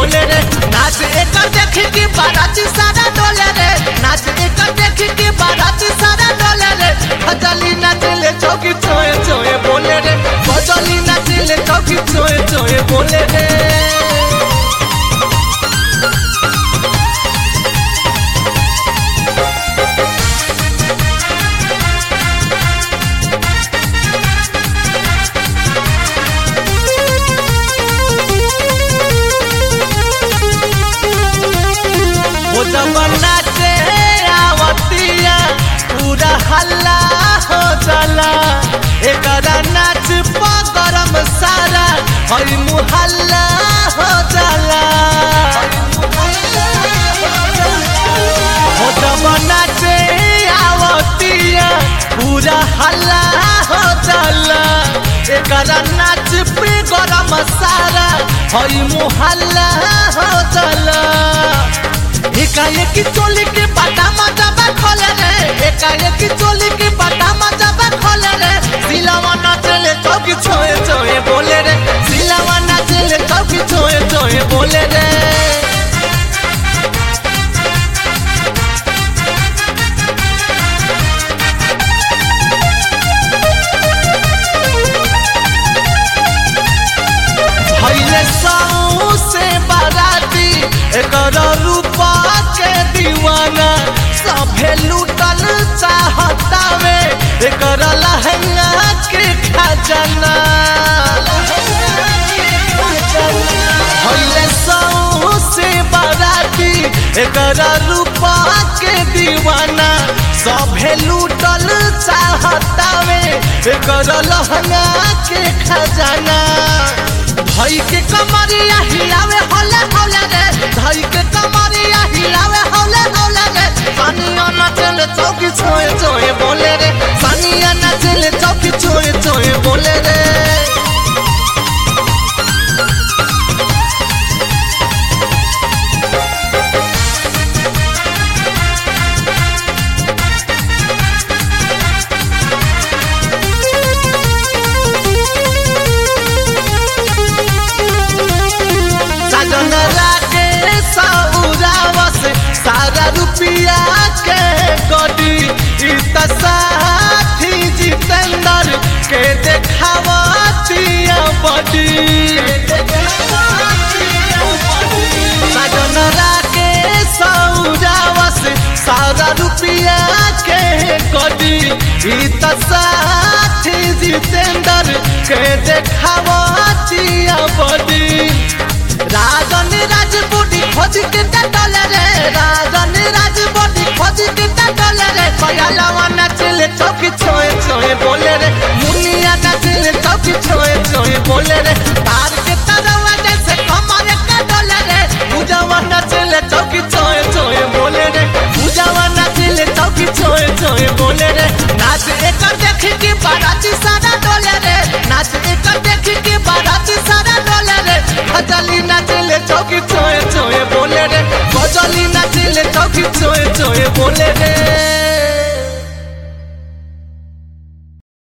बोले रे नाच एक देख के बाराती सारा डोले रे नाच एक देख के बाराती सारा डोले रे भजली नाचले चौकी चोए चोए बोले रे भजली नाचले चौकी चोए चोए बोले रे नाचे आवतिया पूरा हल्ला हो जाला एकरा नाच गरम सारा हई मुहल्ला हो जाला हो जब नाचे आवतिया पूरा हल्ला हो जाला एकरा नाच पे गरम सारा हई मुहल्ला हो जाला एकाएकी चोली के बाटा मजाबा खोले रे एकाएकी चोली के बाटा मजाबा खोले रे सिलावा नाचले चौकी छोए छोए बोले रे सिलावा नाचले चौकी छोए छोए बोले रे भइले साऊ से बाराती एकर रूपा के दीवाना सभे लूटल चाहतावे एकर लहंगा के खजाना भइले साऊ से बाराती एकर रूपा के दीवाना सभे लूटल चाहतावे एकर लहंगा के खजाना धई के कमरिया हिलावे हौले हौले रे धई के कमरिया हिलावे हौले हौले रे सानिया नाचले चौकी छोए छोए बोले रे सानिया नाचले चौकी छोए छोए बोले रे सारा रुपया के गडी इत साथी जितेंद्र के देखावतिया बडी सजनरा के सौरावस सारा रुपया के गडी इत साथी जितेंद्र के देखावतिया बडी राजनी राजबोटी खोज के डले रे राजनी राजबोटी खोज के डले रे पयालवा नाचले चौकी छोए छोए बोले रे मुनिया